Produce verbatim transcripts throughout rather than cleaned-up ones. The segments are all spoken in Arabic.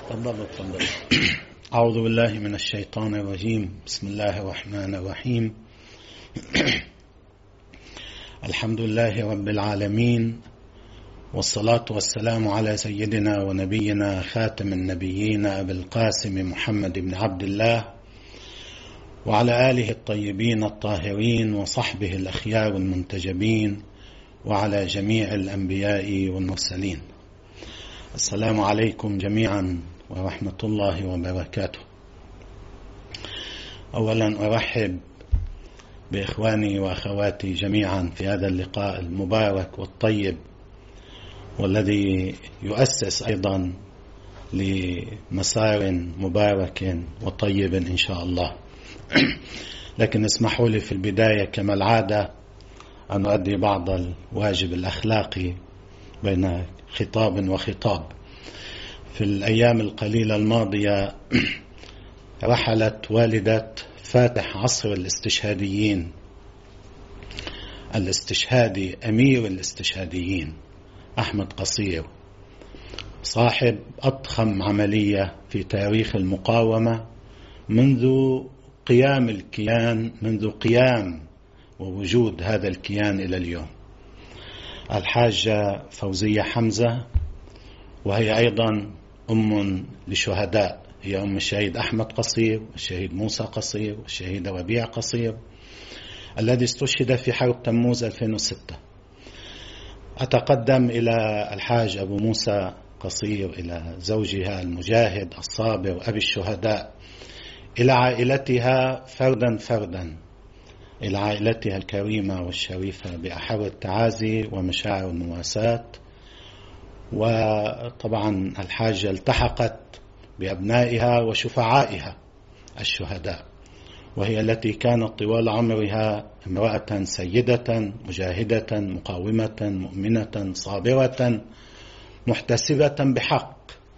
تفضل تفضل. أعوذ بالله من الشيطان الرجيم. بسم الله الرحمن الرحيم. الحمد لله رب العالمين، والصلاة والسلام على سيدنا ونبينا خاتم النبيين أبي القاسم محمد بن عبد الله وعلى آله الطيبين الطاهرين وصحبه الأخيار المنتجبين وعلى جميع الأنبياء والمرسلين. السلام عليكم جميعا ورحمة الله وبركاته. أولا أرحب بإخواني وأخواتي جميعا في هذا اللقاء المبارك والطيب، والذي يؤسس أيضا لمسار مبارك وطيب إن شاء الله. لكن اسمحوا لي في البداية كما العادة أن أؤدي بعض الواجب الأخلاقي بين خطاب وخطاب. في الأيام القليلة الماضية رحلت والدة فاتح عصر الاستشهاديين، الاستشهادي أمير الاستشهاديين أحمد قصير، صاحب أضخم عملية في تاريخ المقاومة منذ قيام الكيان، منذ قيام ووجود هذا الكيان إلى اليوم. الحاجة فوزية حمزة، وهي أيضا أم لشهداء، هي أم الشهيد أحمد قصير والشهيد موسى قصير والشهيد ربيع قصير الذي استشهد في حرب تموز ألفين وستة. أتقدم إلى الحاج أبو موسى قصير، إلى زوجها المجاهد الصابر أبي الشهداء، إلى عائلتها فردا فردا، إلى عائلتها الكريمة والشريفة بأحر التعازي ومشاعر المواساة. وطبعا الحاجة التحقت بأبنائها وشفعائها الشهداء، وهي التي كانت طوال عمرها امرأة سيدة مجاهدة مقاومة مؤمنة صابرة محتسبة بحق.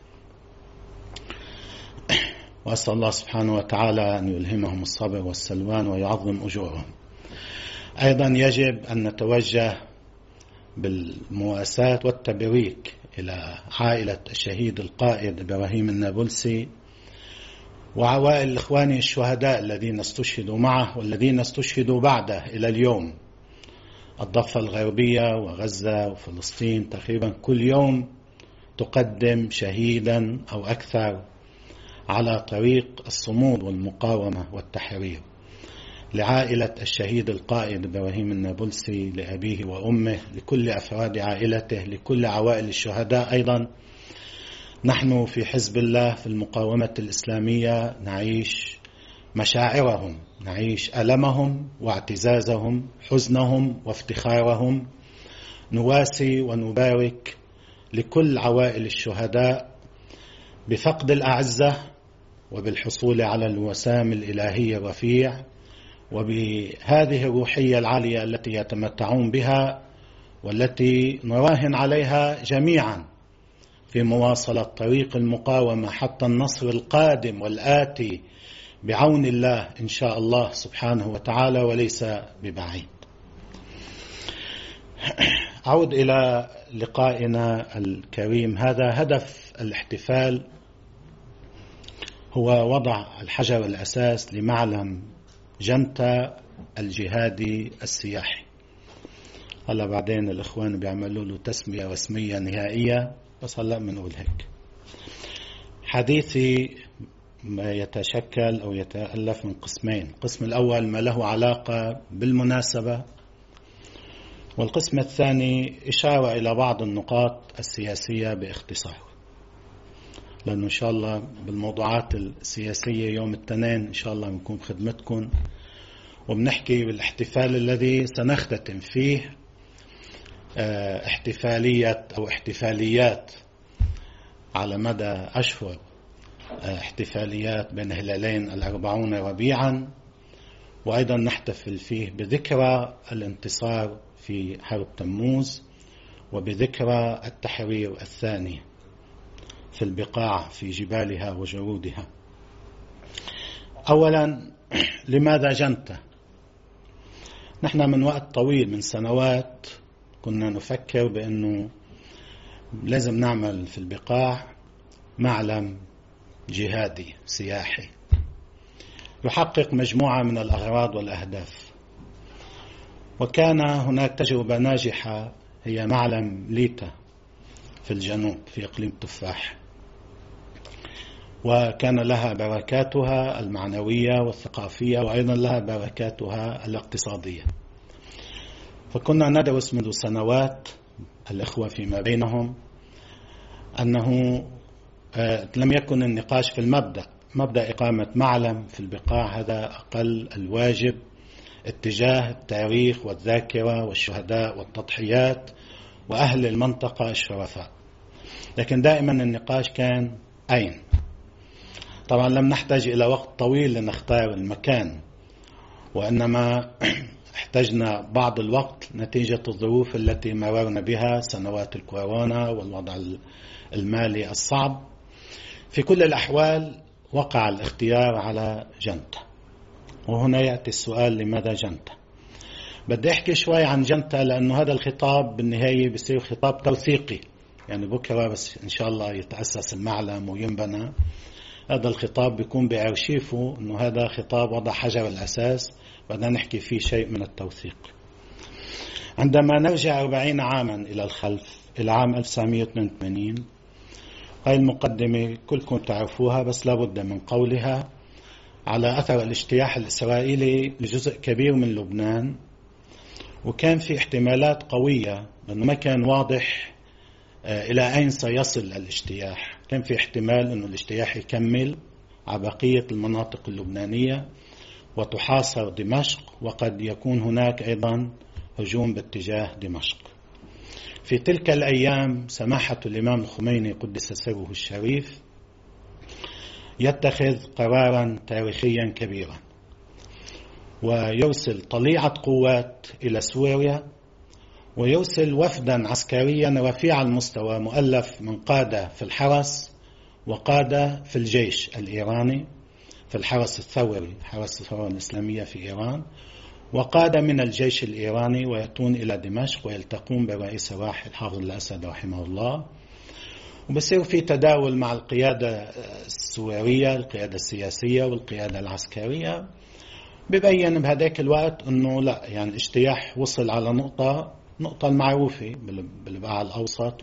وأسأل الله سبحانه وتعالى أن يلهمهم الصبر والسلوان ويعظم أجورهم. أيضا يجب أن نتوجه بالمواساة والتبريك إلى عائلة الشهيد القائد إبراهيم النابلسي وعوائل الإخوان الشهداء الذين استشهدوا معه والذين استشهدوا بعده إلى اليوم. الضفة الغربية وغزة وفلسطين تقريبا كل يوم تقدم شهيدا أو أكثر على طريق الصمود والمقاومة والتحرير. لعائلة الشهيد القائد إبراهيم النابلسي، لأبيه وأمه، لكل أفراد عائلته، لكل عوائل الشهداء أيضا. نحن في حزب الله في المقاومة الإسلامية نعيش مشاعرهم، نعيش ألمهم واعتزازهم، حزنهم وافتخارهم. نواسي ونبارك لكل عوائل الشهداء بفقد الأعزة وبالحصول على الوسام الإلهي الرفيع، وبهذه الروحية العالية التي يتمتعون بها والتي نراهن عليها جميعا في مواصلة طريق المقاومة حتى النصر القادم والآتي بعون الله إن شاء الله سبحانه وتعالى، وليس ببعيد. أعود إلى لقائنا الكريم. هذا هدف الاحتفال هو وضع الحجر الأساس لمعلم جنتا الجهادي السياحي. هلا بعدين الإخوان بيعملوا له تسمية رسمية نهائية، بس هلا بنقول هيك. حديثي ما يتشكل أو يتألف من قسمين. القسم الأول ما له علاقة بالمناسبة، والقسم الثاني إشارة إلى بعض النقاط السياسية باختصار، لأنه إن شاء الله بالموضوعات السياسية يوم الاثنين إن شاء الله بنكون بخدمتكم، وبنحكي بالاحتفال الذي سنختتم فيه احتفالية أو احتفاليات على مدى أشهر، احتفاليات بين هلالين الأربعون ربيعا، وأيضا نحتفل فيه بذكرى الانتصار في حرب تموز وبذكرى التحرير الثاني في البقاع في جبالها وجرودها. أولا، لماذا جنتا؟ نحن من وقت طويل من سنوات كنا نفكر بأنه لازم نعمل في البقاع معلم جهادي سياحي يحقق مجموعة من الأغراض والأهداف. وكان هناك تجربة ناجحة هي معلم ليتا في الجنوب في إقليم تفاح، وكان لها بركاتها المعنوية والثقافية وأيضا لها بركاتها الاقتصادية. فكنا ندرس منذ سنوات الإخوة فيما بينهم أنه لم يكن النقاش في المبدأ، مبدأ إقامة معلم في البقاع هذا أقل الواجب اتجاه التاريخ والذاكرة والشهداء والتضحيات وأهل المنطقة الشرفاء، لكن دائما النقاش كان أين. طبعا لم نحتاج إلى وقت طويل لنختار المكان، وإنما احتجنا بعض الوقت نتيجة الظروف التي مررنا بها، سنوات الكورونا والوضع المالي الصعب. في كل الأحوال وقع الاختيار على جنتة، وهنا يأتي السؤال: لماذا جنتة؟ بدي أحكي شوي عن جنتة لأنه هذا الخطاب بالنهاية بيصير خطاب توثيقي، يعني بكرة بس إن شاء الله يتأسس المعلم وينبنى، هذا الخطاب بيكون بأرشيفه أنه هذا خطاب وضع حجر الأساس، بدنا نحكي فيه شيء من التوثيق. عندما نرجع أربعين عاما إلى الخلف إلى عام ألف وتسعمائة واثنين وثمانين، هاي المقدمة كلكم تعرفوها بس لابد من قولها، على أثر الاجتياح الإسرائيلي لجزء كبير من لبنان، وكان في احتمالات قوية لأنه ما كان واضح إلى أين سيصل الاجتياح. كان في احتمال أنه الاجتياح يكمل على بقية المناطق اللبنانية وتحاصر دمشق، وقد يكون هناك أيضا هجوم باتجاه دمشق. في تلك الأيام سماحة الإمام الخميني قدس سره الشريف يتخذ قرارا تاريخيا كبيرا، ويرسل طليعة قوات إلى سوريا، ويرسل وفدا عسكريا رفيع المستوى مؤلف من قادة في الحرس وقادة في الجيش الإيراني، في الحرس الثوري، حرس الثورة الإسلامية في إيران، وقادة من الجيش الإيراني، ويأتون إلى دمشق ويلتقون برئيس الراحل حافظ الأسد رحمه الله. وبصير في تداول مع القيادة السورية، القيادة السياسية والقيادة العسكرية، ببين بهذاك الوقت أنه لا، يعني الاجتياح وصل على نقطة نقطة المعروفة بالبقاع الأوسط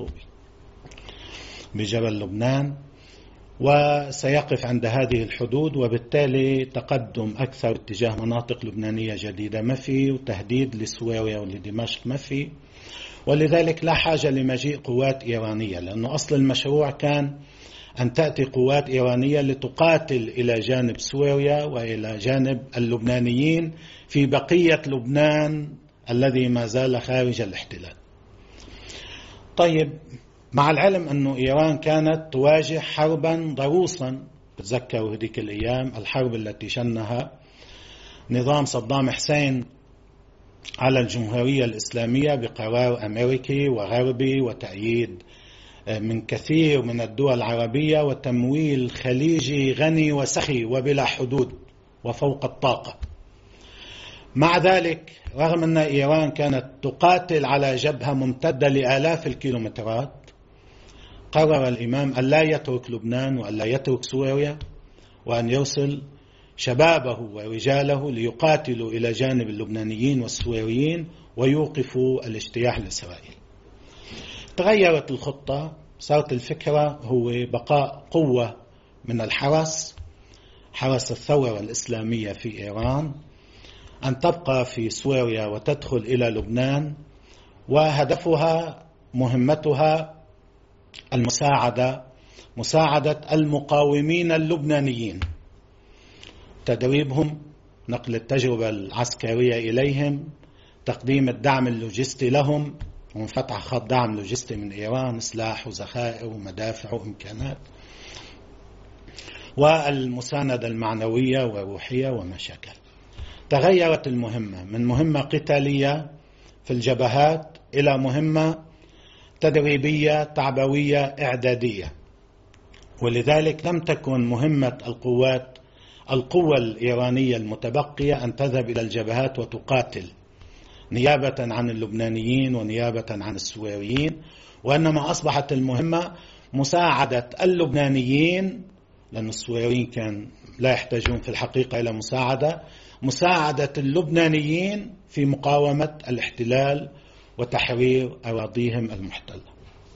بجبل لبنان، وسيقف عند هذه الحدود، وبالتالي تقدم أكثر اتجاه مناطق لبنانية جديدة ما في، وتهديد لسوريا ولدمشق ما في. ولذلك لا حاجة لمجيء قوات إيرانية، لأنه أصل المشروع كان أن تأتي قوات إيرانية لتقاتل إلى جانب سوريا وإلى جانب اللبنانيين في بقية لبنان الذي ما زال خارج الاحتلال. طيب، مع العلم أنه إيران كانت تواجه حربا ضروسا، بتذكروا هذيك الأيام الحرب التي شنها نظام صدام حسين على الجمهورية الإسلامية بقرار أمريكي وغربي وتأييد من كثير من الدول العربية وتمويل خليجي غني وسخي وبلا حدود وفوق الطاقة. مع ذلك رغم أن إيران كانت تقاتل على جبهة ممتدة لآلاف الكيلومترات، قرر الإمام أن لا يترك لبنان وأن لا يترك سوريا، وأن يرسل شبابه ورجاله ليقاتلوا إلى جانب اللبنانيين والسوريين ويوقفوا الاجتياح الإسرائيلي. تغيرت الخطة، صارت الفكرة هو بقاء قوة من الحرس، حرس الثورة الإسلامية في إيران، أن تبقى في سوريا وتدخل إلى لبنان، وهدفها مهمتها المساعدة مساعدة المقاومين اللبنانيين، تدريبهم، نقل التجربة العسكرية إليهم، تقديم الدعم اللوجستي لهم، وفتح خط دعم لوجستي من إيران، سلاح وذخائر ومدافع وإمكانات، والمساندة المعنوية والروحية ومشاكل. تغيرت المهمة من مهمة قتالية في الجبهات إلى مهمة تدريبية تعبوية إعدادية، ولذلك لم تكن مهمة القوات القوة الإيرانية المتبقية أن تذهب إلى الجبهات وتقاتل نيابة عن اللبنانيين ونيابة عن السوريين، وإنما أصبحت المهمة مساعدة اللبنانيين لأن السوريين كان لا يحتاجون في الحقيقة إلى مساعدة، مساعدة اللبنانيين في مقاومة الاحتلال وتحرير أراضيهم المحتلة.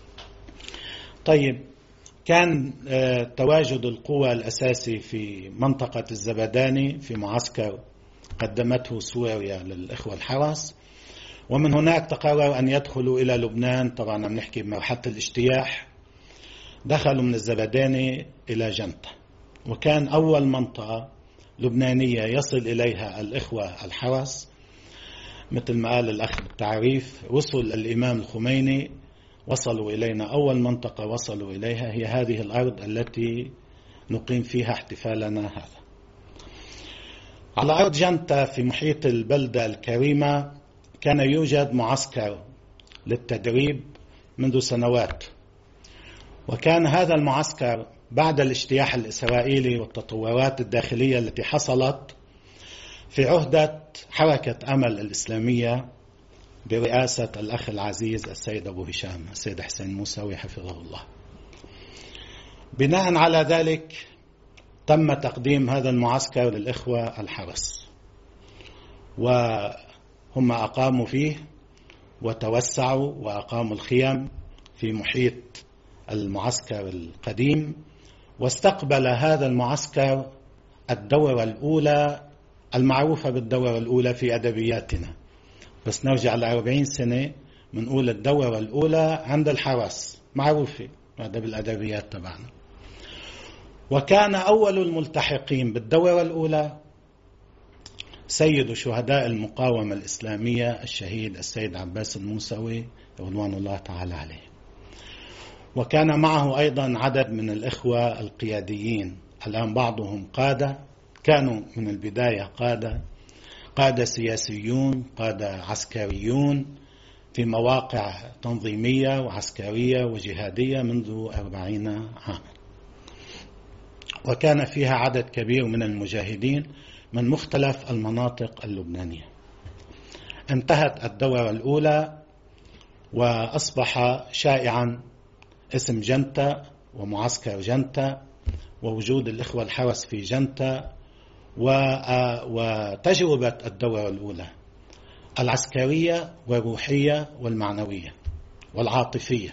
طيب، كان تواجد القوى الأساسي في منطقة الزبداني في معسكر قدمته سوريا للإخوة الحرس، ومن هناك تقرر أن يدخلوا إلى لبنان. طبعا عم نحكي بمرحلة الاجتياح. دخلوا من الزبداني إلى جنتة، وكان أول منطقة لبنانية يصل إليها الإخوة الحرس. مثل ما قال الأخ بالتعريف، وصل الإمام الخميني، وصلوا إلينا. أول منطقة وصلوا إليها هي هذه الأرض التي نقيم فيها احتفالنا هذا. على أرض جنتة في محيط البلدة الكريمة كان يوجد معسكر للتدريب منذ سنوات، وكان هذا المعسكر بعد الاجتياح الإسرائيلي والتطورات الداخلية التي حصلت في عهدة حركة أمل الإسلامية برئاسة الأخ العزيز السيد أبو هشام السيد حسين موسوي حفظه الله. بناء على ذلك تم تقديم هذا المعسكر للإخوة الحرس، وهم أقاموا فيه وتوسعوا وأقاموا الخيام في محيط المعسكر القديم. واستقبل هذا المعسكر الدورة الأولى المعروفة بالدورة الأولى في أدبياتنا، بس نرجع لأربعين سنة منقول الدورة الأولى عند الحرس معروفة هذا بالأدبيات تبعنا. وكان أول الملتحقين بالدورة الأولى سيد شهداء المقاومة الإسلامية الشهيد السيد عباس الموسوي رضوان الله تعالى عليه، وكان معه أيضا عدد من الإخوة القياديين. الآن بعضهم قادة، كانوا من البداية قادة قادة سياسيون، قادة عسكريون في مواقع تنظيمية وعسكرية وجهادية منذ أربعين عاما، وكان فيها عدد كبير من المجاهدين من مختلف المناطق اللبنانية. انتهت الدورة الأولى وأصبح شائعا اسم جنتة ومعسكر جنتة ووجود الإخوة الحرس في جنتة وتجربة الدورة الأولى العسكرية والروحية والمعنوية والعاطفية.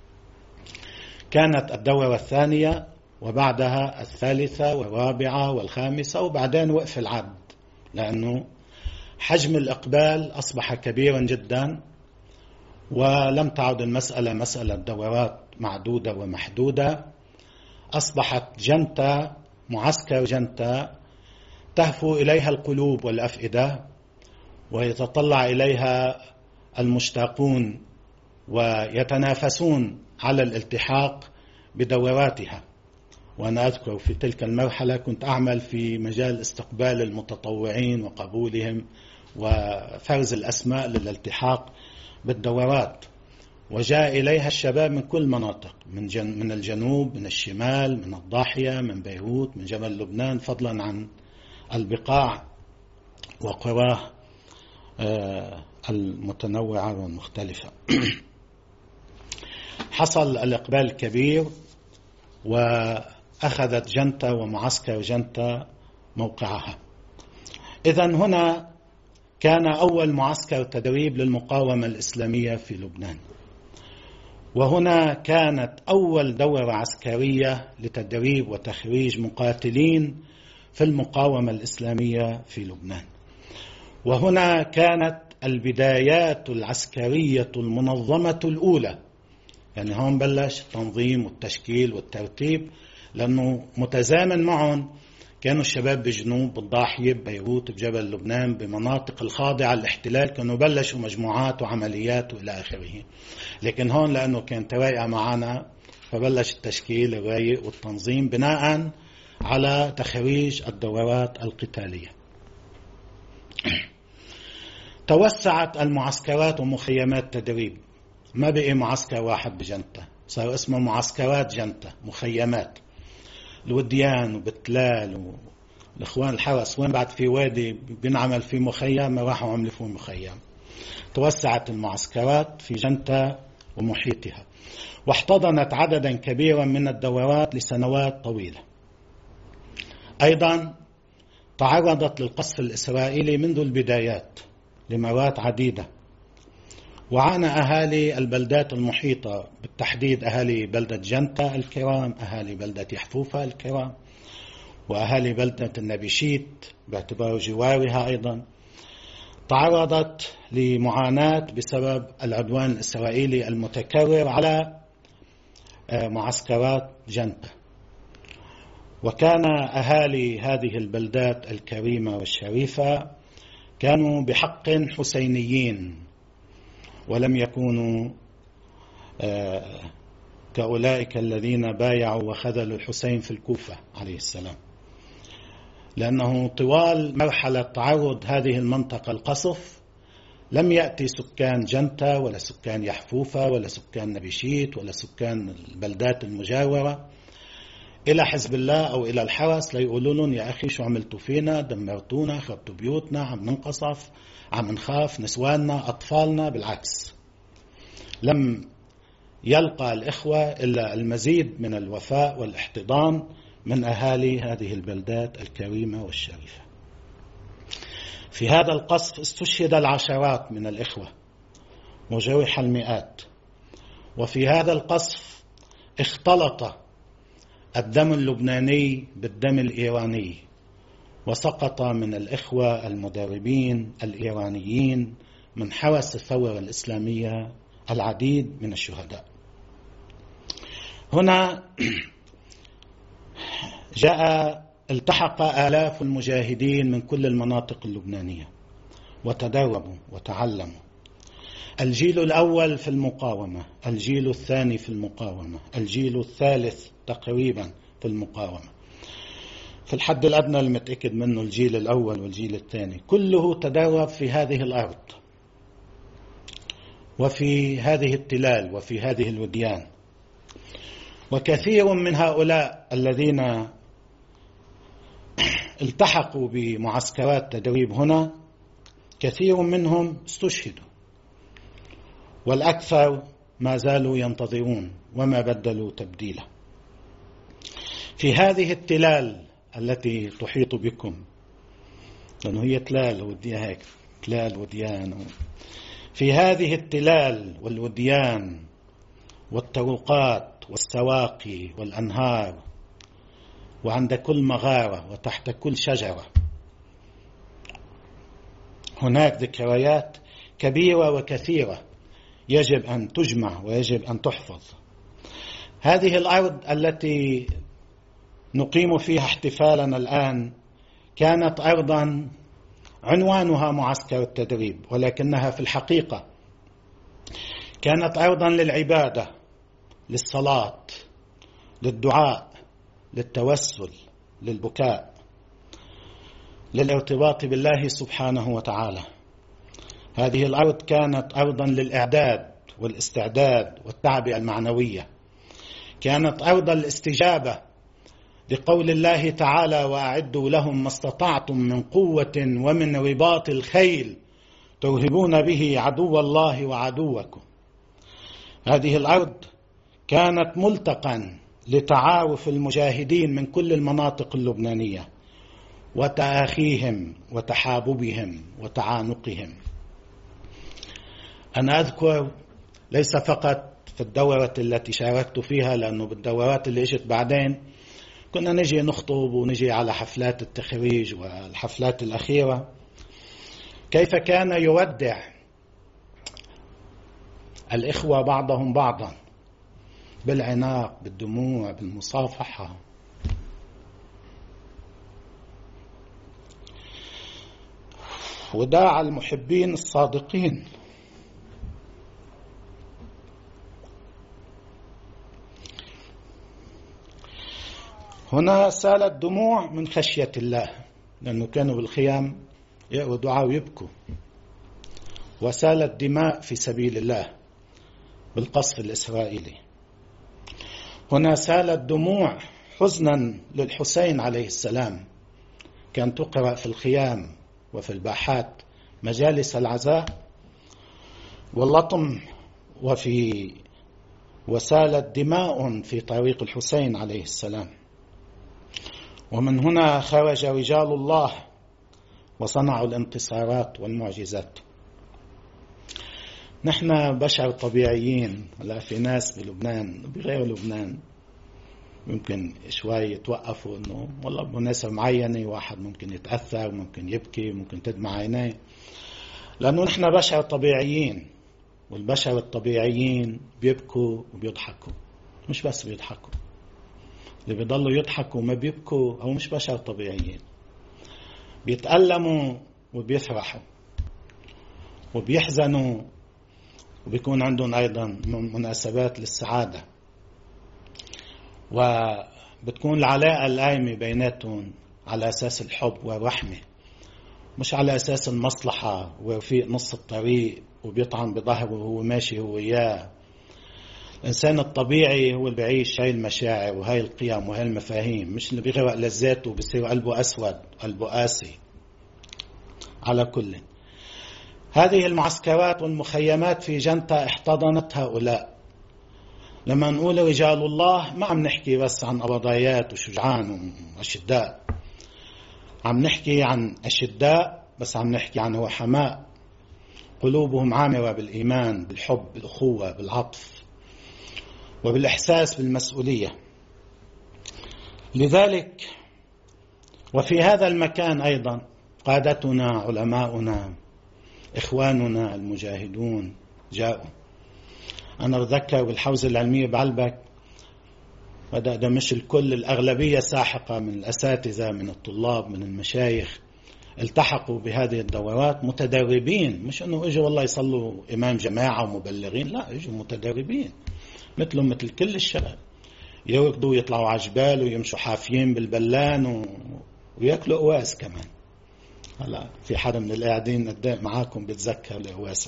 كانت الدورة الثانية وبعدها الثالثة والرابعة والخامسة، وبعدين وقف العد لأنه حجم الإقبال أصبح كبيرا جدا، ولم تعد المسألة مسألة دورات معدودة ومحدودة. أصبحت جنتة معسكر جنتة تهفو إليها القلوب والأفئدة، ويتطلع إليها المشتاقون ويتنافسون على الالتحاق بدوراتها. وأنا أذكر في تلك المرحلة كنت أعمل في مجال استقبال المتطوعين وقبولهم وفرز الأسماء للالتحاق بالدورات، وجاء إليها الشباب من كل مناطق، من, جن من الجنوب، من الشمال، من الضاحية، من بيروت، من جبل لبنان، فضلا عن البقاع وقراه المتنوعة والمختلفة. حصل الإقبال الكبير، وأخذت جنتة ومعسكر جنتة موقعها. إذن هنا كان أول معسكر تدريب للمقاومة الإسلامية في لبنان، وهنا كانت أول دورة عسكرية لتدريب وتخريج مقاتلين في المقاومة الإسلامية في لبنان، وهنا كانت البدايات العسكرية المنظمة الأولى. يعني هون بلش التنظيم والتشكيل والترتيب، لأنه متزامن معهم كانوا الشباب بجنوب، بالضاحية، ببيروت، بجبل لبنان، بمناطق الخاضعة للاحتلال، كانوا بلشوا مجموعات وعمليات وإلى آخره. لكن هون لأنه كان ترايقة معنا فبلش التشكيل الرايق والتنظيم بناء على تخريج الدورات القتالية. توسعت المعسكرات ومخيمات تدريب، ما بقي معسكر واحد بجنتة، صار اسمه معسكرات جنتة، مخيمات. الوديان وبتلال والإخوان الحرس وين بعد في وادي بنعمل فيه مخيم، راحوا عملوا فيه مخيم. توسعت المعسكرات في جنتة ومحيطها، واحتضنت عددا كبيرا من الدورات لسنوات طويلة. أيضا تعرضت للقصف الإسرائيلي منذ البدايات لمرات عديدة، وعانى أهالي البلدات المحيطة، بالتحديد أهالي بلدة جنتا الكرام، أهالي بلدة يحفوفة الكرام، وأهالي بلدة النبيشيت باعتبار جوارها أيضا، تعرضت لمعاناة بسبب العدوان الإسرائيلي المتكرر على معسكرات جنتا. وكان أهالي هذه البلدات الكريمة والشريفة كانوا بحق حسينيين، ولم يكونوا كأولئك الذين بايعوا وخذلوا الحسين في الكوفة عليه السلام، لأنه طوال مرحلة تعرض هذه المنطقة القصف لم يأتي سكان جنتا ولا سكان يحفوفة ولا سكان نبيشيت ولا سكان البلدات المجاورة إلى حزب الله أو إلى الحرس ليقولوا لهم يا أخي شو عملتوا فينا، دمرتونا، خربتوا بيوتنا، عم ننقصف، عم نخاف، نسواننا، أطفالنا. بالعكس، لم يلقى الإخوة إلا المزيد من الوفاء والاحتضان من أهالي هذه البلدات الكريمة والشريفة. في هذا القصف استشهد العشرات من الإخوة وجرح المئات، وفي هذا القصف اختلط الدم اللبناني بالدم الإيراني، وسقط من الإخوة المدربين الإيرانيين من حرس الثورة الإسلامية العديد من الشهداء. هنا جاء التحق آلاف المجاهدين من كل المناطق اللبنانية وتدربوا وتعلموا، الجيل الأول في المقاومة، الجيل الثاني في المقاومة، الجيل الثالث تقريبا في المقاومة، في الحد الأدنى المتأكد منه الجيل الأول والجيل الثاني، كله تدرب في هذه الأرض وفي هذه التلال وفي هذه الوديان. وكثير من هؤلاء الذين التحقوا بمعسكرات تدريب هنا كثير منهم استشهدوا، والأكثر ما زالوا ينتظرون وما بدلوا تبديلا. في هذه التلال التي تحيط بكم، لأنه هي تلال وديان هيك تلال وديان، في هذه التلال والوديان والطرقات والسواقي والأنهار، وعند كل مغارة وتحت كل شجرة، هناك ذكريات كبيرة وكثيرة يجب أن تجمع ويجب أن تحفظ. هذه الأرض التي نقيم فيها احتفالنا الآن كانت أرضا عنوانها معسكر التدريب، ولكنها في الحقيقة كانت أرضا للعبادة، للصلاة، للدعاء، للتوسل، للبكاء، للارتباط بالله سبحانه وتعالى. هذه الأرض كانت أرضا للإعداد والاستعداد والتعبئة المعنوية، كانت أرض الاستجابة لقول الله تعالى وأعدوا لهم ما استطعتم من قوة ومن رباط الخيل ترهبون به عدو الله وعدوكم. هذه الأرض كانت ملتقا لتعارف المجاهدين من كل المناطق اللبنانية وتآخيهم وتحاببهم وتعانقهم. أنا أذكر ليس فقط في الدورة التي شاركت فيها، لأنه بالدورات اللي اجت بعدين كنا نجي نخطب ونجي على حفلات التخريج والحفلات الأخيرة، كيف كان يودع الإخوة بعضهم بعضا بالعناق، بالدموع، بالمصافحة. وداع المحبين الصادقين. هنا سالت دموع من خشية الله، لأنه كانوا بالخيام يقروا دعاء ويبكوا، وسالت دماء في سبيل الله بالقصف الإسرائيلي. هنا سالت دموع حزنا للحسين عليه السلام، كان تقرأ في الخيام وفي الباحات مجالس العزاء واللطم، وفي وسالت دماء في طريق الحسين عليه السلام. ومن هنا خرج رجال الله وصنعوا الانتصارات والمعجزات. نحن بشر طبيعيين. لا في ناس بلبنان بغير لبنان ممكن شوي يتوقفوا انه والله بمناسبة معينة واحد ممكن يتأثر، ممكن يبكي، ممكن تدمع عينيه، لأنه نحن بشر طبيعيين، والبشر الطبيعيين بيبكوا وبيضحكوا، مش بس بيضحكوا. اللي بيضلوا يضحكوا وما بيبكوا أو مش بشر طبيعيين، بيتألموا وبيفرحوا وبيحزنوا، وبيكون عندهم أيضا مناسبات للسعادة، وبتكون العلاقة القائمة بيناتهم على أساس الحب والرحمة، مش على أساس المصلحة ورفيق نص الطريق وبيطعن بظهره وهو ماشي هو إياه. الإنسان الطبيعي هو اللي بيعيش هاي المشاعر وهاي القيم وهاي المفاهيم، مش اللي بيغرق لذاته وبيصير قلبه أسود قلبه قاسي. على كل، هذه المعسكرات والمخيمات في جنتا احتضنت هؤلاء. لما نقول رجال الله ما عم نحكي بس عن قبضايات وشجعان وأشداء، عم نحكي عن أشداء بس عم نحكي عن رحماء قلوبهم عامرة بالإيمان، بالحب، بالأخوة، بالعطف وبالإحساس بالمسؤولية. لذلك وفي هذا المكان أيضا قادتنا، علماؤنا، إخواننا المجاهدون جاءوا. أنا أتذكر بالحوزة العلمية بعلبك، وده ده مش الكل، الأغلبية ساحقة من الأساتذة، من الطلاب، من المشايخ، التحقوا بهذه الدورات متدربين، مش أنه إجوا والله يصلوا إمام جماعة ومبلغين، لا، إجوا متدربين مثلهم مثل كل الشباب، يركضوا ويطلعوا على جبال ويمشوا حافيين بالبلان و... ويأكلوا قواس كمان. هلا في حدا من القاعدين قدام معاكم بتذكر القواسة.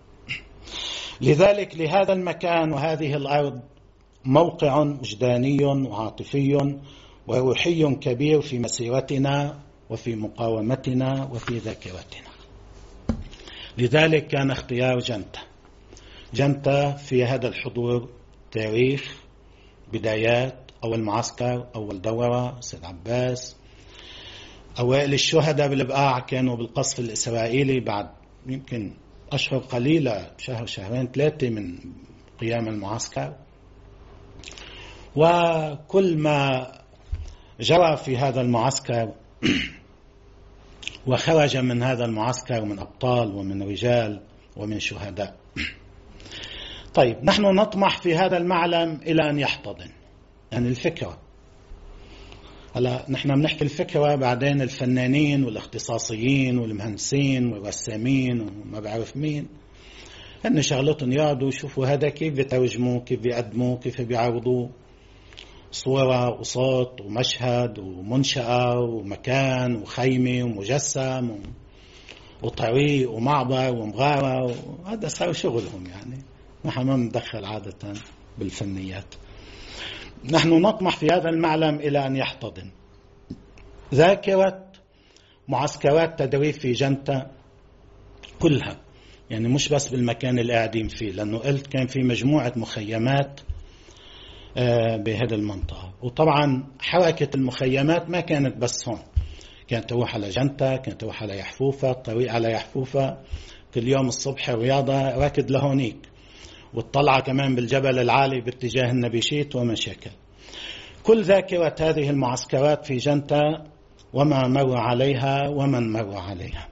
لذلك لهذا المكان وهذه الأرض موقع وجداني وعاطفي وروحي كبير في مسيرتنا وفي مقاومتنا وفي ذاكرتنا. لذلك كان اختيار جنتا. جنتا في هذا الحضور تاريخ بدايات أول معسكر، أول دورة، سيد عباس، أوائل الشهداء بالبقاع كانوا بالقصف الإسرائيلي بعد يمكن أشهر قليلة، شهر شهرين ثلاثة من قيام المعسكر. وكل ما جرى في هذا المعسكر وخرج من هذا المعسكر من أبطال ومن رجال ومن شهداء. طيب نحن نطمح في هذا المعلم إلى أن يحتضن، يعني الفكرة. هلا نحن بنحكي الفكرة، بعدين الفنانين والاختصاصيين والمهندسين والرسامين وما بعرف مين هن شغلتهم يقعدوا يشوفوا هذا كيف بيترجموا، كيف بيقدموا، كيف بيعرضوا صورة وصوت ومشهد ومنشأة ومكان وخيمة ومجسم وطريق ومعبر ومغارة، وهذا صار شغلهم. يعني نحن ما ندخل عادة بالفنيات. نحن نطمح في هذا المعلم إلى أن يحتضن ذاكرة معسكرات تدريب في جنتا كلها، يعني مش بس بالمكان اللي قاعدين فيه، لأنه قلت كان في مجموعة مخيمات بهذه المنطقة. وطبعا حركة المخيمات ما كانت بس هون، كانت تروح على جنتا، كانت تروح على يحفوفة، الطريق على يحفوفة كل يوم الصبح رياضة راكد لهونيك، والطلعة كمان بالجبل العالي باتجاه النبيشيت ومشاكل. كل ذاكرة هذه المعسكرات في جنتا وما مر عليها ومن مر عليها.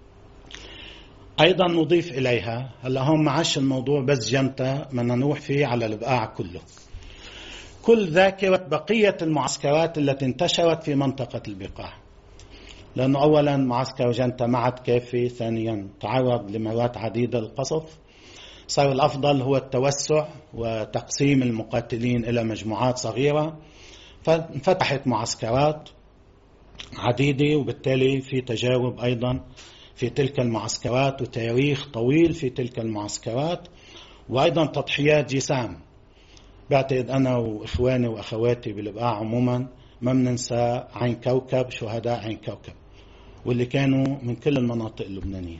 أيضا نضيف إليها، هلا هم معاش الموضوع بس جنتا، بدنا نروح فيه على البقاع كله، كل ذاكرة بقية المعسكرات التي انتشرت في منطقة البقاع. لأنه أولا معسكر جنتا ما عاد كافي، ثانيا تعرض لمرات عديدة للقصف، صار الأفضل هو التوسع وتقسيم المقاتلين إلى مجموعات صغيرة، فانفتحت معسكرات عديدة، وبالتالي في تجارب أيضا في تلك المعسكرات وتاريخ طويل في تلك المعسكرات، وأيضا تضحيات جسام. بعتقد أنا وإخواني وأخواتي بالبقاع عموما ما بننسى عين كوكب، شهداء عين كوكب، واللي كانوا من كل المناطق اللبنانية.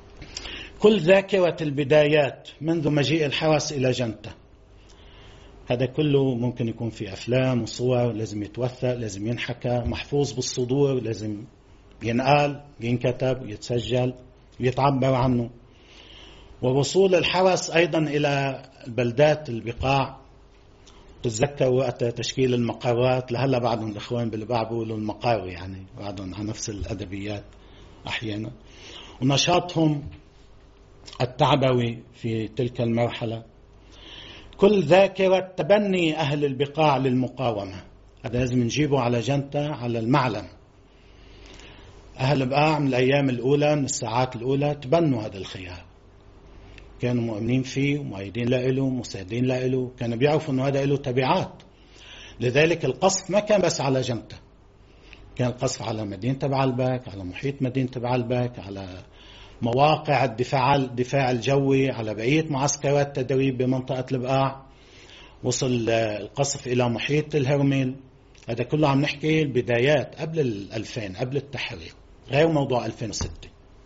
كل ذاكرة البدايات منذ مجيء الحرس إلى جنتا، هذا كله ممكن يكون في أفلام وصور، لازم يتوثق، لازم ينحكى، محفوظ بالصدور، لازم ينقال، ينكتب، يتسجل، يتعبر عنه. ووصول الحرس أيضا إلى البلدات البقاع. تتذكر وقت تشكيل المقرات، لهلا بعضهم الإخوان بالبقاع بيقولوا المقار، يعني بعضهم على نفس الأدبيات أحيانا. ونشاطهم التعبوي في تلك المرحلة، كل ذاكرة تبني أهل البقاع للمقاومة، هذا لازم نجيبه على جنته على المعلم. أهل البقاع من الأيام الأولى، من الساعات الأولى، تبنوا هذا الخيار، كانوا مؤمنين فيه ومؤيدين له، مساعدين له، كانوا بيعرفوا أنه هذا له تبعات. لذلك القصف ما كان بس على جنته، كان القصف على مدينة بعلبك، على محيط مدينة بعلبك، على مواقع الدفاع الدفاع الجوي، على بقية معسكرات تدريب بمنطقة البقاع. وصل القصف إلى محيط الهرمل. هذا كله عم نحكي البدايات قبل الألفين، قبل التحرير، غير موضوع ألفين وستة.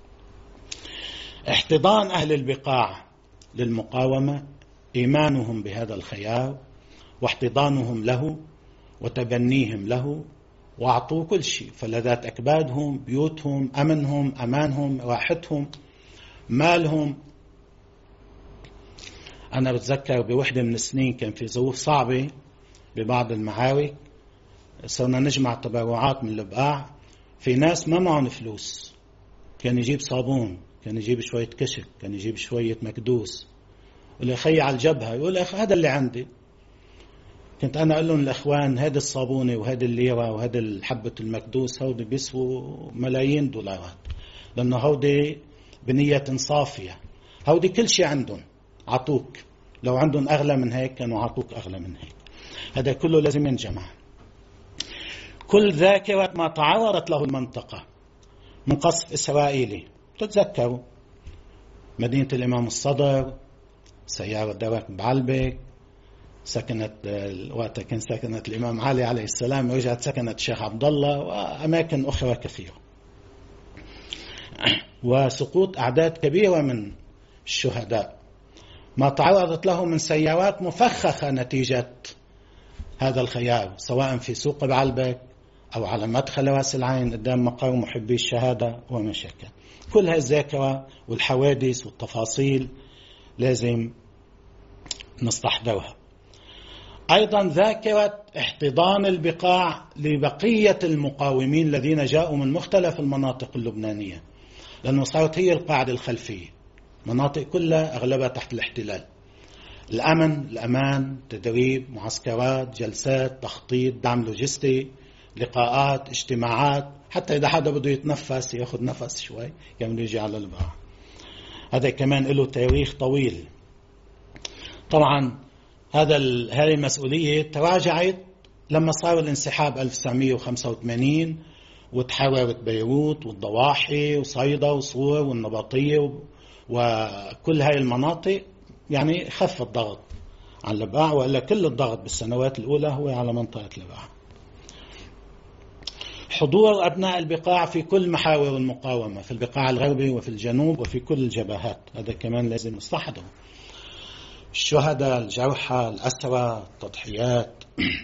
احتضان أهل البقاع للمقاومة، إيمانهم بهذا الخيار واحتضانهم له وتبنيهم له، وأعطوه كل شيء، فلذات أكبادهم، بيوتهم، أمنهم، أمانهم، راحتهم، مالهم. أنا بتذكر بوحدة من السنين كان في ظروف صعبة ببعض المعارك، صرنا نجمع تبرعات من البقاع، في ناس ما معهم فلوس، كان يجيب صابون، كان يجيب شوية كشك، كان يجيب شوية مكدوس، واللي يخي على الجبهة يقول أخ هذا اللي عندي. كنت أنا أقول لهم الأخوان هذا الصابونة وهذا الليرة وهذا الحبة المكدوس هودي بيسووا ملايين دولارات، لأنه هودي بنية صافية، هودي كل شيء عندهم عطوك، لو عندهم أغلى من هيك كانوا عطوك أغلى من هيك. هذا كله لازم ينجمع. كل ذاكرة ما تعرضت له المنطقة من قصف إسرائيلي، تتذكروا مدينة الإمام الصدر، سيارة درك بعلبك، سكنت وقتها كان سكنت الإمام علي عليه السلام، ورجعت سكنت الشيخ عبد الله، وأماكن أخرى كثيرة. وسقوط أعداد كبيرة من الشهداء، ما تعرضت له من سيارات مفخخة نتيجة هذا الخيار، سواء في سوق بعلبك أو على مدخل راس العين قدام مقر محبي الشهادة وما شابه. كل هذه الذاكرة والحوادث والتفاصيل لازم نستحضرها. أيضا ذاكرة احتضان البقاع لبقية المقاومين الذين جاءوا من مختلف المناطق اللبنانية، لأنه صارت هي القاعدة الخلفية، مناطق كلها أغلبها تحت الاحتلال. الأمن، الأمان، تدريب، معسكرات، جلسات، تخطيط، دعم لوجستي، لقاءات، اجتماعات، حتى إذا حدا بده يتنفس يأخذ نفس شوي كمان يجي على البقاع. هذا كمان له تاريخ طويل. طبعا هذا هذه المسؤولية تراجعت لما صار الانسحاب ألف وتسعمئة وخمسة وثمانين، وتحررت بيروت والضواحي وصيدا وصور والنبطية وكل هاي المناطق، يعني خف الضغط على البقاع، وإلا كل الضغط بالسنوات الأولى هو على منطقة البقاع. حضور أبناء البقاع في كل محاور المقاومة، في البقاع الغربي وفي الجنوب وفي كل الجبهات، هذا كمان لازم نستحضره. الشهداء، الجرحى، الأسرى، التضحيات.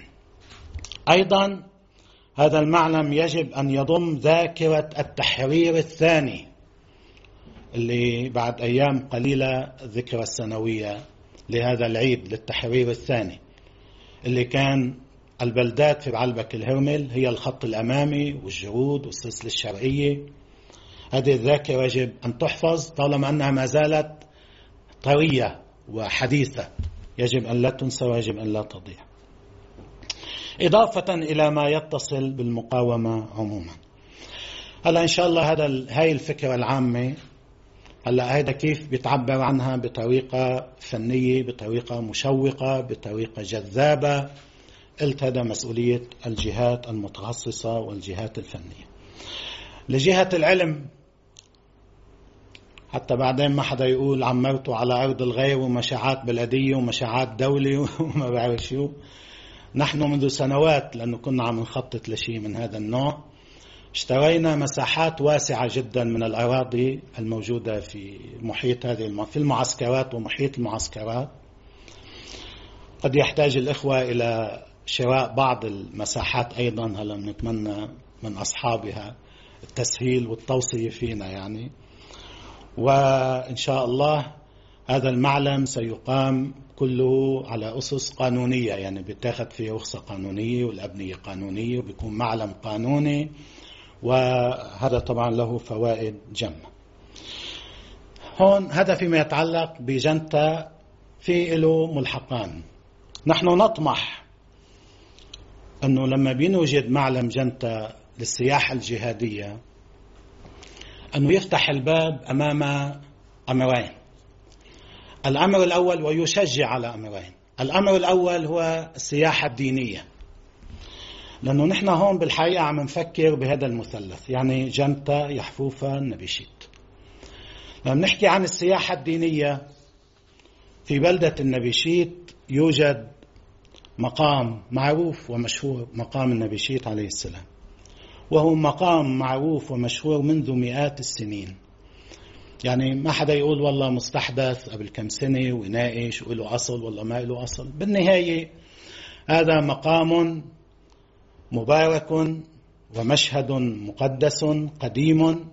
أيضا هذا المعلم يجب أن يضم ذاكرة التحرير الثاني، اللي بعد أيام قليلة الذكرى السنوية لهذا العيد للتحرير الثاني، اللي كان البلدات في بعلبك الهرمل هي الخط الأمامي والجرود والسلسلة الشرقية. هذه الذاكرة يجب أن تحفظ طالما أنها ما زالت طرية وحديثة، يجب أن لا تنسى ويجب أن لا تضيع، إضافة إلى ما يتصل بالمقاومة عموما. هلا إن شاء الله هذا هاي الفكرة العامة، هلا هذا كيف بيتعبر عنها بطريقة فنية، بطريقة مشوقة، بطريقة جذابة. قلت هذا مسؤولية الجهات المتخصصة والجهات الفنية. لجهة العلم حتى بعدين ما حدا يقول عمرته على أرض الغير ومشاعات بلدية ومشاعات دولة وما بعرف شو. نحن منذ سنوات، لأنه كنا عم نخطط لشيء من هذا النوع، اشترينا مساحات واسعة جدا من الأراضي الموجودة في محيط هذه في المعسكرات ومحيط المعسكرات، قد يحتاج الإخوة إلى شراء بعض المساحات أيضا، هلا نتمنى من أصحابها التسهيل والتوصية فينا يعني. وإن شاء الله هذا المعلم سيقام كله على أسس قانونية، يعني بيتاخد فيه رخصة قانونية والأبنية قانونية وبيكون معلم قانوني، وهذا طبعا له فوائد جمة. هون هذا فيما يتعلق بجنتة، في له ملحقان. نحن نطمح أنه لما بنوجد معلم جنتة للسياحة الجهادية أنه يفتح الباب أمام أمرين. الأمر الأول، ويشجع على أمرين. الأمر الأول هو السياحة الدينية، لأنه نحن هون بالحقيقة عم نفكر بهذا المثلث، يعني جنتة، يحفوفة، نبيشيت. لما نحكي عن السياحة الدينية في بلدة النبيشيت يوجد مقام معروف ومشهور، مقام النبيشيت عليه السلام، وهو مقام معروف ومشهور منذ مئات السنين. يعني ما حدا يقول والله مستحدث قبل كم سنة ويناقش وله أصل والله ما له أصل. بالنهاية هذا مقام مبارك ومشهد مقدس قديم،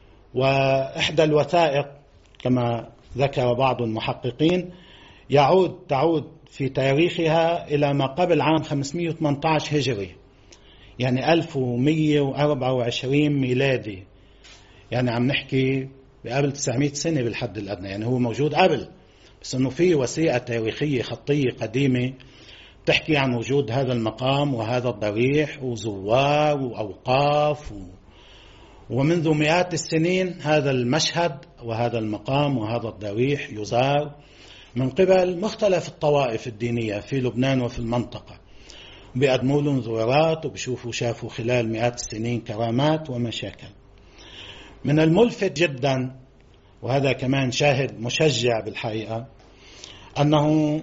وإحدى الوثائق كما ذكر بعض المحققين يعود تعود في تاريخها إلى ما قبل عام خمسمئة وثمانية عشر هجري، يعني ألف ومئة وأربعة وعشرين ميلادي، يعني عم نحكي بقبل تسعمئة سنة بالحد الأدنى. يعني هو موجود قبل، بس أنه في وثيقة تاريخية خطية قديمة تحكي عن وجود هذا المقام وهذا الضريح وزوار وأوقاف و... ومنذ مئات السنين هذا المشهد وهذا المقام وهذا الضريح يزار من قبل مختلف الطوائف الدينية في لبنان وفي المنطقة، بيقدموا لهم زوارات وبيشوفوا شافوا خلال مئات السنين كرامات ومشاكل. من الملفت جدا، وهذا كمان شاهد مشجع بالحقيقة، أنه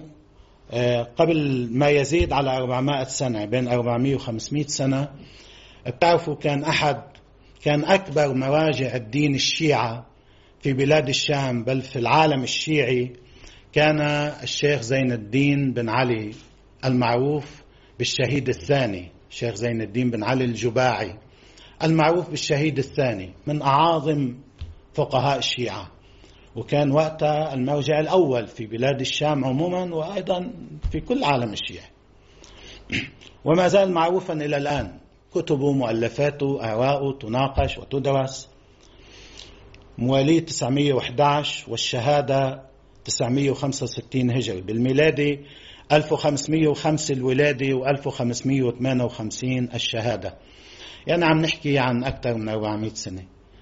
قبل ما يزيد على أربعمائة سنة، بين أربعمئة وخمسمئة سنة، بتعرفوا كان أحد كان أكبر مراجع الدين الشيعة في بلاد الشام بل في العالم الشيعي كان الشيخ زين الدين بن علي المعروف بالشهيد الثاني، الشيخ زين الدين بن علي الجباعي المعروف بالشهيد الثاني، من أعاظم فقهاء الشيعة، وكان وقتها المرجع الأول في بلاد الشام عموما وأيضا في كل عالم الشيعة، وما زال معروفا إلى الآن. كتبه مؤلفاته آراءه تناقش وتدرس. مواليد تسعمئة وأحد عشر والشهادة تسعمئة وخمسة وستين هجري، بالميلادي ألف وخمسمئة وخمسة الولادة وألف وخمسمئة وثمانية وخمسين الشهادة، يعني عم نحكي عن أكثر من أربعمئة سنة.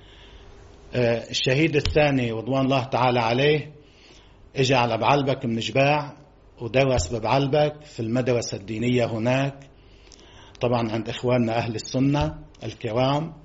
الشهيد الثاني رضوان الله تعالى عليه اجى على بعلبك من جباع ودرس ببعلبك في المدرسة الدينية هناك، طبعا عند إخواننا أهل السنة الكرام،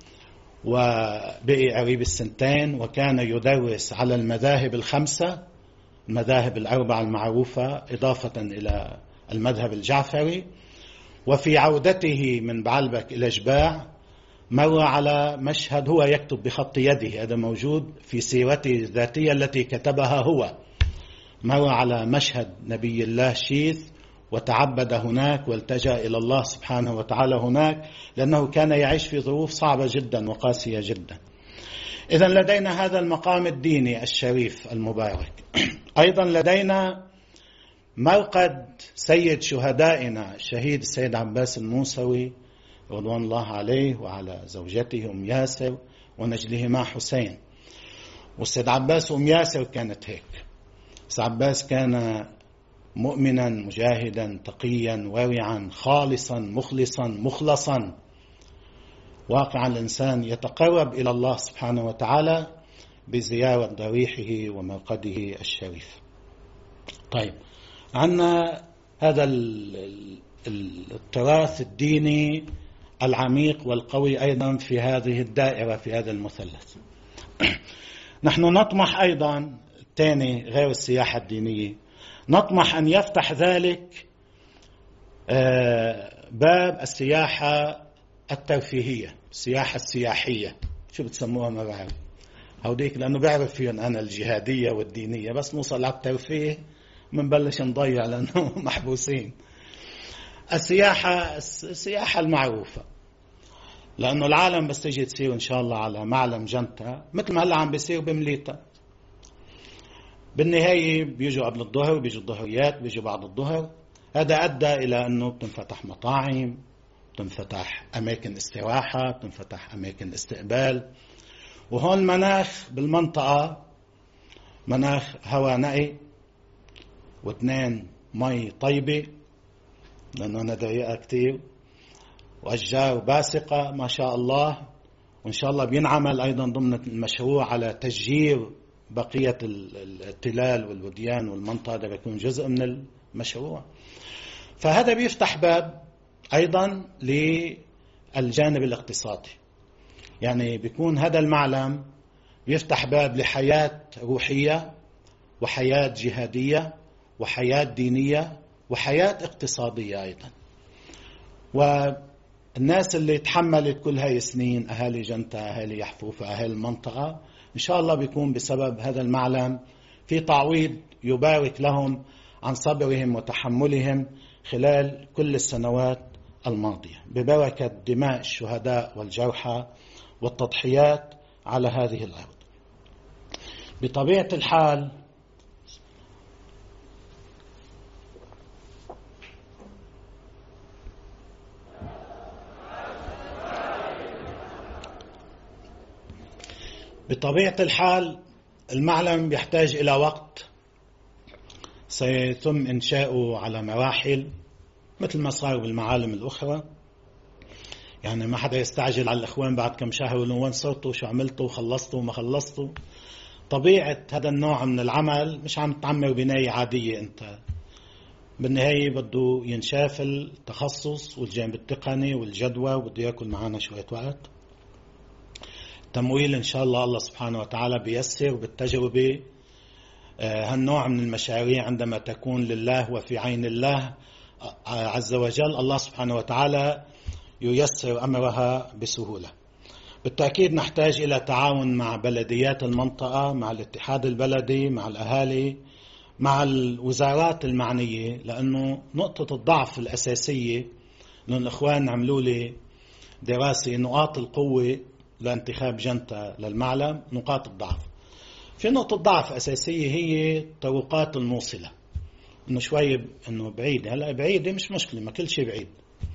وبقي قريب السنتين، وكان يدرس على المذاهب الخمسة، المذاهب الأربعة المعروفة إضافة إلى المذهب الجعفري. وفي عودته من بعلبك إلى جباع مر على مشهد، هو يكتب بخط يده، هذا موجود في سيرته الذاتية التي كتبها هو، مر على مشهد نبي الله شيث وتعبد هناك والتجأ إلى الله سبحانه وتعالى هناك، لأنه كان يعيش في ظروف صعبة جدا وقاسية جدا. إذن لدينا هذا المقام الديني الشريف المبارك. أيضا لدينا مرقد سيد شهدائنا الشهيد السيد عباس الموسوي رضوان الله عليه وعلى زوجته أم ياسر ونجلهما حسين. والسيد عباس وأم ياسر كانت هيك. السيد عباس كان مؤمنا مجاهدا تقيا ورعا خالصا مخلصا مخلصا، واقعا الإنسان يتقرب إلى الله سبحانه وتعالى بزيارة ضريحه ومرقده الشريف. طيب، عندنا هذا التراث الديني العميق والقوي أيضا في هذه الدائرة، في هذا المثلث. نحن نطمح أيضا الثاني غير السياحة الدينية، نطمح أن يفتح ذلك باب السياحة الترفيهية، السياحة السياحية، شو بتسموها ما بعرف هوديك، لأنه بعرف فيهم أنا الجهادية والدينية، بس نوصل على الترفيه منبلش نضيع لأنه محبوسين. السياحة السياحة المعروفة، لأنه العالم بس تيجي تصير إن شاء الله على معلم جنتا مثل ما هلا عم بيصير بمليتا، بالنهاية بيجوا قبل الظهر، بيجوا الظهريات، بيجوا بعد الظهر. هذا أدى إلى أنه بتنفتح مطاعم، بتنفتح أماكن استراحة، بتنفتح أماكن استقبال. وهون مناخ بالمنطقة مناخ هواء نقي، واثنين مي طيبة لأنه أنا ضيقة كتير، وأشجار باسقة ما شاء الله. وإن شاء الله بينعمل أيضا ضمن المشروع على تشجير بقية التلال والوديان والمنطقة، ده بيكون جزء من المشروع. فهذا بيفتح باب أيضا للجانب الاقتصادي، يعني بيكون هذا المعلم بيفتح باب لحياة روحية وحياة جهادية وحياة دينية وحياة اقتصادية أيضا. والناس اللي تحملت كل هاي السنين، أهالي جنتا، أهالي يحفوف، أهالي المنطقة، إن شاء الله بيكون بسبب هذا المعلم في تعويض يبارك لهم عن صبرهم وتحملهم خلال كل السنوات الماضية، ببركة دماء الشهداء والجرحى والتضحيات على هذه الأرض. بطبيعة الحال بطبيعة الحال المعلم يحتاج إلى وقت، سيتم إنشاؤه على مراحل مثل ما صار بالمعالم الأخرى. يعني ما حدا يستعجل على الإخوان بعد كم شهر يقولوا وين صرتوا، شو عملتوا، وخلصتوا وما خلصتوا. طبيعة هذا النوع من العمل مش عم تعمر بناية عادية، أنت بالنهاية بده ينشاف التخصص والجانب التقني والجدوى، وبده يأكل معنا شوية وقت. تمويل إن شاء الله الله سبحانه وتعالى بيسر بالتجربة هالنوع من المشاريع عندما تكون لله وفي عين الله عز وجل، الله سبحانه وتعالى ييسر أمرها بسهولة. بالتأكيد نحتاج إلى تعاون مع بلديات المنطقة، مع الاتحاد البلدي، مع الأهالي، مع الوزارات المعنية، لأنه نقطة الضعف الأساسية، لأن الإخوان عملوا لي دراسة نقاط القوة لانتخاب جنتا للمعلم، نقاط الضعف. في نقطة ضعف أساسية هي الطرقات الموصلة، إنه شوي إنه بعيدة، هلا بعيدة مش مشكلة، ما كل شيء بعيد،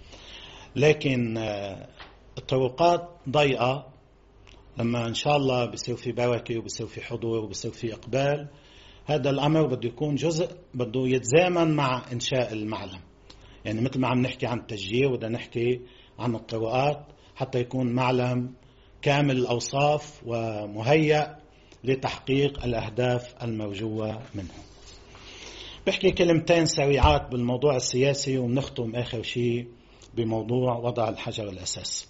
لكن الطرقات ضيقة. لما إن شاء الله بيصير في بركة وبيصير في حضور وبيصير في إقبال، هذا الأمر بده يكون جزء، بده يتزامن مع إنشاء المعلم. يعني مثل ما عم نحكي عن التشجير وده نحكي عن الطرقات حتى يكون معلم كامل الأوصاف ومهيأ لتحقيق الأهداف المرجوة منه. بحكي كلمتين سريعات بالموضوع السياسي ونختم آخر شيء بموضوع وضع الحجر الأساس.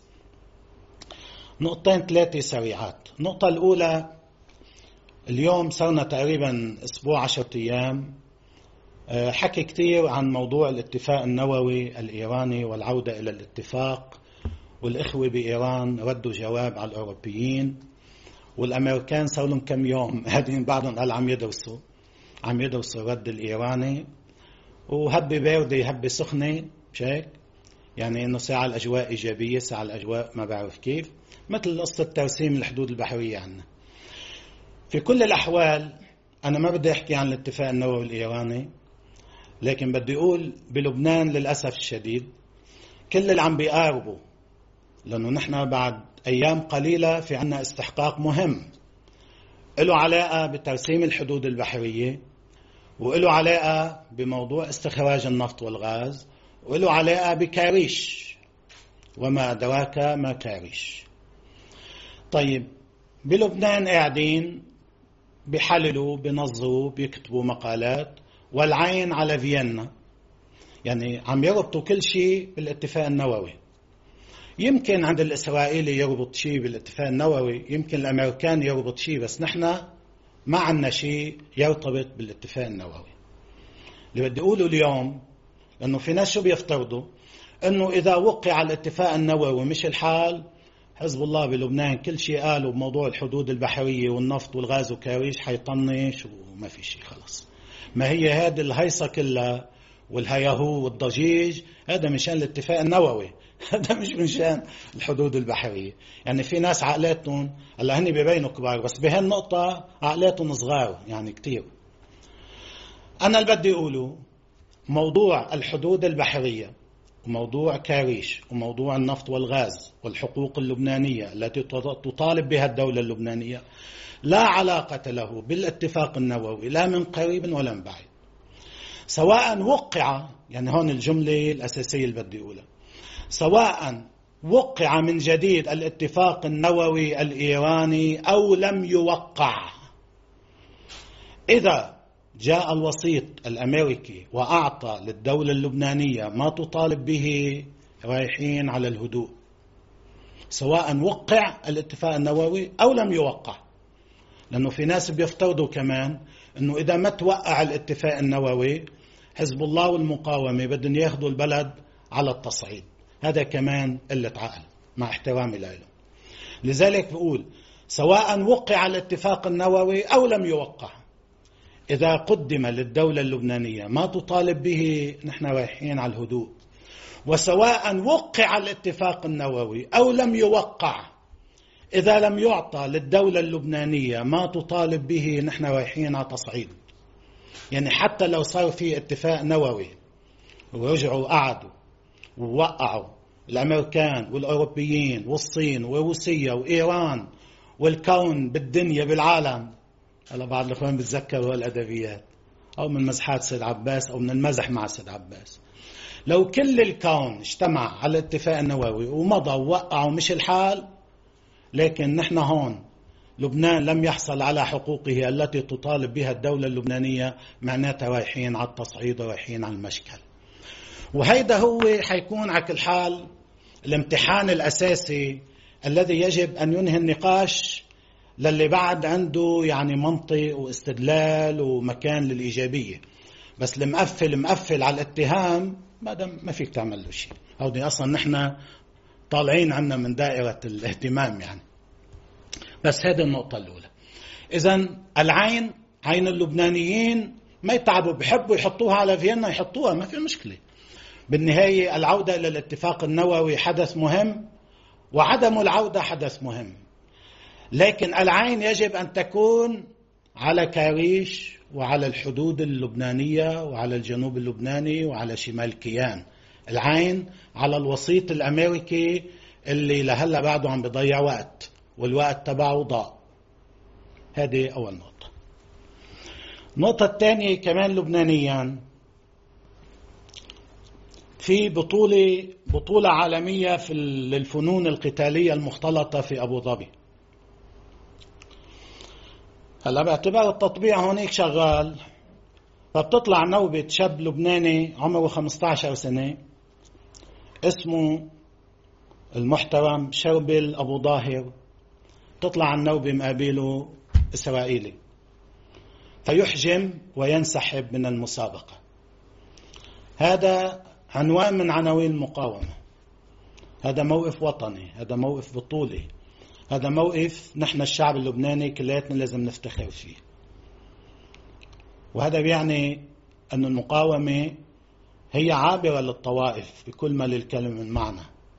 نقطتين ثلاثة سريعات. النقطة الأولى، اليوم صرنا تقريبا أسبوع عشرة أيام حكي كتير عن موضوع الاتفاق النووي الإيراني والعودة إلى الاتفاق، والإخوة بإيران ردوا جواب على الأوروبيين، والأمريكان صار لهم كم يوم هادين بعضهم قال عم يدرسوا عم يدرسوا الرد الإيراني، وهبة باردة هبة سخنة، مش هيك؟ يعني إنه ساعة الأجواء إيجابية، ساعة الأجواء ما بعرف كيف، مثل قصة ترسيم الحدود البحرية عنا. في كل الأحوال أنا ما بدي أحكي عن الاتفاق النووي الإيراني، لكن بدي أقول بلبنان للأسف الشديد كل اللي عم بيقاربوا، لأنه نحن بعد أيام قليلة في عنا استحقاق مهم له علاقة بترسيم الحدود البحرية، وله علاقة بموضوع استخراج النفط والغاز، وله علاقة بكاريش، وما أدراك ما كاريش. طيب بلبنان قاعدين بيحللوا بينظروا بيكتبوا مقالات، والعين على فيينا، يعني عم يربطوا كل شيء بالاتفاق النووي. يمكن عند الإسرائيلي يربط شيء بالاتفاق النووي، يمكن الأمريكان يربط شيء، بس نحن ما عنا شيء يرتبط بالاتفاق النووي. اللي بدي أقوله اليوم، لأنه في ناس شو بيفترضوا أنه إذا وقع الاتفاق النووي مش الحال، حزب الله بلبنان كل شيء قالوا بموضوع الحدود البحرية والنفط والغاز وكاريش حيطنش وما في شيء خلص. ما هي هذه الهيصة كلها والهيهو والضجيج هذا مشان الاتفاق النووي، هذا مش مشان الحدود البحرية. يعني في ناس عقلاتهم هلا هني بيبينوا كبار، بس بهالنقطة عقلاتهم صغار يعني كتير. أنا اللي بدي أقوله موضوع الحدود البحرية وموضوع كاريش وموضوع النفط والغاز والحقوق اللبنانية التي تطالب بها الدولة اللبنانية لا علاقة له بالاتفاق النووي لا من قريب ولا من بعيد. سواء وقع، يعني هون الجملة الأساسية اللي بدي أقولها، سواء وقع من جديد الاتفاق النووي الإيراني أو لم يوقع، إذا جاء الوسيط الأمريكي وأعطى للدولة اللبنانية ما تطالب به رايحين على الهدوء، سواء وقع الاتفاق النووي أو لم يوقع. لأنه في ناس بيفترضوا كمان أنه إذا ما توقع الاتفاق النووي حزب الله والمقاومة بدهم ياخذوا البلد على التصعيد. هذا كمان قلة عقل مع احترامي له. لذلك بقول سواء وقع الاتفاق النووي أو لم يوقع، إذا قدم للدولة اللبنانية ما تطالب به نحن رايحين على الهدوء. وسواء وقع الاتفاق النووي أو لم يوقع، إذا لم يعطى للدولة اللبنانية ما تطالب به نحن رايحين على تصعيد. يعني حتى لو صار في اتفاق نووي ورجعوا قعدوا ووقعوا الأمريكان والأوروبيين والصين وروسيا وإيران والكون بالدنيا بالعالم، هلا بعض الأخوان بتذكروا الأدبيات أو من مزحات سيد عباس أو من المزح مع سيد عباس، لو كل الكون اجتمع على الاتفاق النووي ومضى ووقعوا مش الحال، لكن نحن هون لبنان لم يحصل على حقوقه التي تطالب بها الدولة اللبنانية، معناتها رايحين على التصعيد ورايحين على المشكل. وهيدا هو حيكون على كل حال الامتحان الأساسي الذي يجب أن ينهي النقاش للي بعد عنده يعني منطق واستدلال ومكان للإيجابية. بس المقفل مقفل على الاتهام ما فيك تعمل له شيء. هودي أصلا نحن طالعين عنا من دائرة الاهتمام يعني. بس هذه النقطة الأولى. إذن العين عين اللبنانيين ما يتعبوا، بحبوا يحطوها على فيينا يحطوها، ما في مشكلة. بالنهاية العودة إلى الاتفاق النووي حدث مهم وعدم العودة حدث مهم، لكن العين يجب أن تكون على كاريش وعلى الحدود اللبنانية وعلى الجنوب اللبناني وعلى شمال كيان. العين على الوسيط الأمريكي اللي لهلا بعده عم بيضيع وقت والوقت تبعه ضاع. هذه أول نقطة. النقطة الثانية كمان لبنانيا، في بطولة بطولة عالمية في الفنون القتالية المختلطة في أبو ظبي. هلا باعتبار التطبيع هونيك شغال، فبتطلع نوبة شاب لبناني عمره خمسة عشر سنة اسمه المحترم شربل أبو ظاهر، تطلع النوبة مقابله إسرائيلي فيحجم وينسحب من المسابقة. هذا عنوان من عناوين المقاومة، هذا موقف وطني، هذا موقف بطولي، هذا موقف نحن الشعب اللبناني كلياتنا لازم نفتخر فيه. وهذا بيعني أن المقاومة هي عابرة للطوائف بكل ما للكلمة من معنى،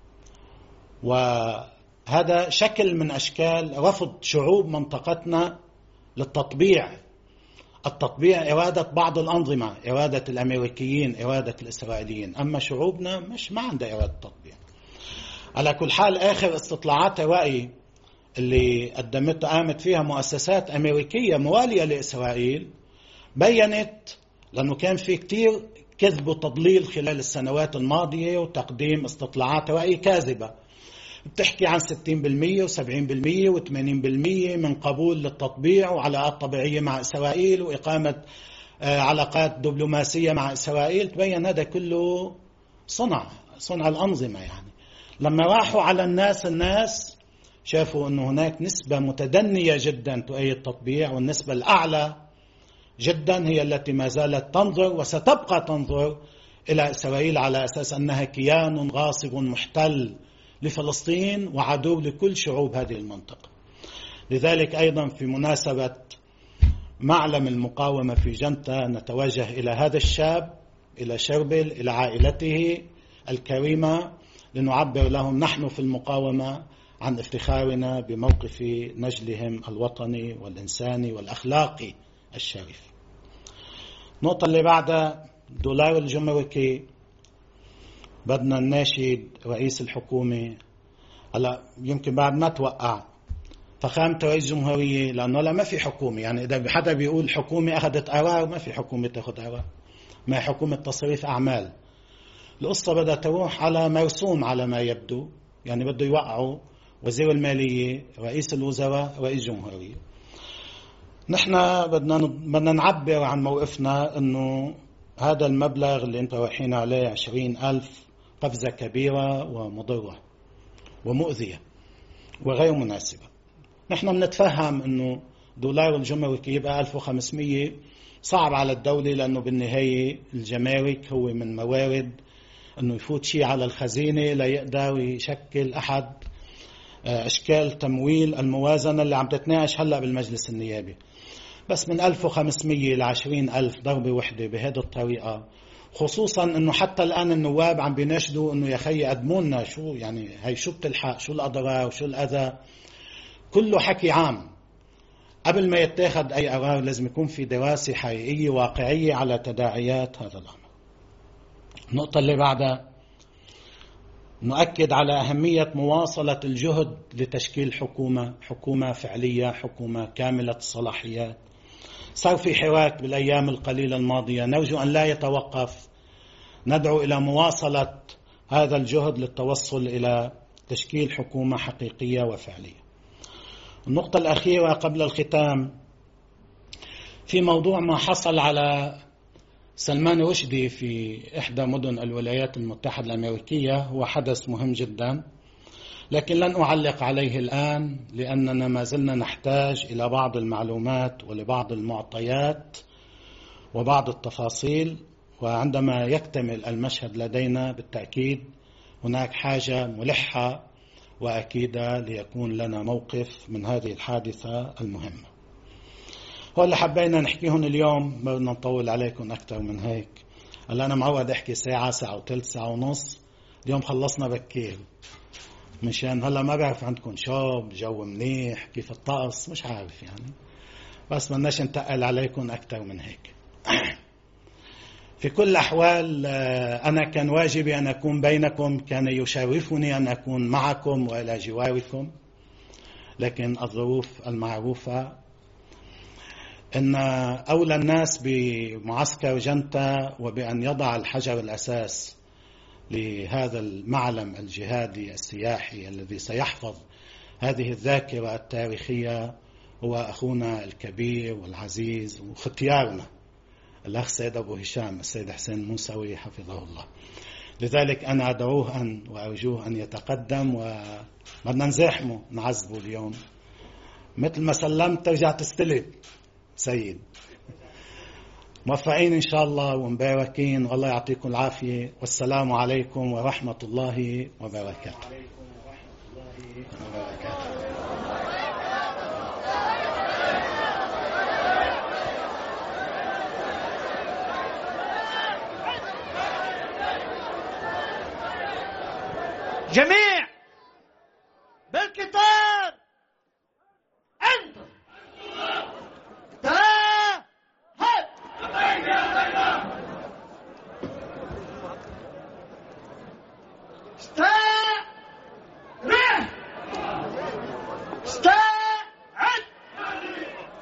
وهذا شكل من أشكال رفض شعوب منطقتنا للتطبيع. التطبيع إرادة بعض الأنظمة، إرادة الأمريكيين، إرادة الإسرائيليين، أما شعوبنا مش ما عندها إرادة تطبيع. على كل حال آخر استطلاعات رأي اللي قدمتها قامت فيها مؤسسات أمريكية موالية لإسرائيل بيّنت، لأنه كان في كتير كذب وتضليل خلال السنوات الماضية وتقديم استطلاعات رأي كاذبة بتحكي عن ستين بالمئة وسبعين بالمئة وثمانين بالمئة من قبول للتطبيع وعلاقات طبيعية مع إسرائيل وإقامة علاقات دبلوماسية مع إسرائيل. تبين هذا كله صنع صنع الأنظمة. يعني لما راحوا على الناس الناس شافوا أنه هناك نسبة متدنية جدا تؤيد التطبيع، والنسبة الأعلى جدا هي التي ما زالت تنظر وستبقى تنظر إلى إسرائيل على أساس أنها كيان غاصب محتل لفلسطين وعدو لكل شعوب هذه المنطقة. لذلك أيضا في مناسبة معلم المقاومة في جنتا نتوجه إلى هذا الشاب، إلى شربل، إلى عائلته الكريمة، لنعبر لهم نحن في المقاومة عن افتخارنا بموقف نجلهم الوطني والإنساني والأخلاقي الشريف. النقطة اللي بعدها دولار الجمركي. بدنا نناشد رئيس الحكومة، هلا يمكن بعد ما توقع فخامة رئيس الجمهورية، لأنه لا ما في حكومة، يعني إذا حدا بيقول حكومة أخذت قرار، ما في حكومة تأخذ قرار، ما حكومة تصريف أعمال. القصة بدها تروح على مرسوم على ما يبدو، يعني بده يوقعوا وزير المالية، رئيس الوزراء، رئيس الجمهورية. نحن بدنا بدنا نعبر عن موقفنا إنه هذا المبلغ اللي أنت رايحين عليه عشرين ألف قفزة كبيرة ومضرة ومؤذية وغير مناسبة. نحن بنتفهم إنه دولار الجمركي يبقى ألف وخمسمية صعب على الدولة، لأنه بالنهاية الجمارك هو من موارد أنه يفوت شيء على الخزينة لا يقدر يشكل أحد أشكال تمويل الموازنة اللي عم تتناقش هلأ بالمجلس النيابي. بس من ألف وخمسمية لعشرين ألف ضربة وحدة بهذه الطريقة، خصوصا أنه حتى الآن النواب عم بيناشدوا أنه يا خي قدمونا شو يعني هاي شو بتلحق، شو الأضرار وشو الأذى، كله حكي عام. قبل ما يتاخد أي قرار لازم يكون في دراسة حقيقية واقعية على تداعيات هذا الأمر. النقطة اللي بعدها نؤكد على أهمية مواصلة الجهد لتشكيل حكومة حكومة فعلية، حكومة كاملة الصلاحيات. صار في حراك بالأيام القليلة الماضية، نرجو أن لا يتوقف. ندعو إلى مواصلة هذا الجهد للتوصل إلى تشكيل حكومة حقيقية وفعلية. النقطة الأخيرة قبل الختام، في موضوع ما حصل على سلمان رشدي في إحدى مدن الولايات المتحدة الأمريكية، هو حدث مهم جدا، لكن لن أعلق عليه الآن لأننا ما زلنا نحتاج إلى بعض المعلومات ولبعض المعطيات وبعض التفاصيل، وعندما يكتمل المشهد لدينا بالتأكيد هناك حاجة ملحة وأكيدة ليكون لنا موقف من هذه الحادثة المهمة. هو اللي حبينا نحكيهن اليوم، ما بدنا نطول عليكم أكثر من هيك. هلا أنا معود أحكي ساعة ساعة وثلث ساعة ونص، اليوم خلصنا بكير مشان هلا ما بعرف عندكم شوب جو منيح كيف الطقس، مش عارف يعني، بس بدناش نتقل عليكم أكثر من هيك. في كل الأحوال أنا كان واجبي أن أكون بينكم، كان يشرفني أن أكون معكم وإلى جواركم، لكن الظروف المعروفة أن أولى الناس بمعسكر جنتا وبأن يضع الحجر الأساس لهذا المعلم الجهادي السياحي الذي سيحفظ هذه الذاكرة التاريخية هو أخونا الكبير والعزيز وختيارنا الأخ سيد أبو هشام السيد حسين موسوي حفظه الله. لذلك أنا أدعوه أن وأرجوه أن يتقدم، وبدنا نزاحمه نعذبه اليوم مثل ما سلمت ترجع تستلم سيد. موفقين إن شاء الله ومباركين، والله يعطيكم العافية، والسلام عليكم ورحمة الله وبركاته. جميع بالكتاب انت تهد استرح استرح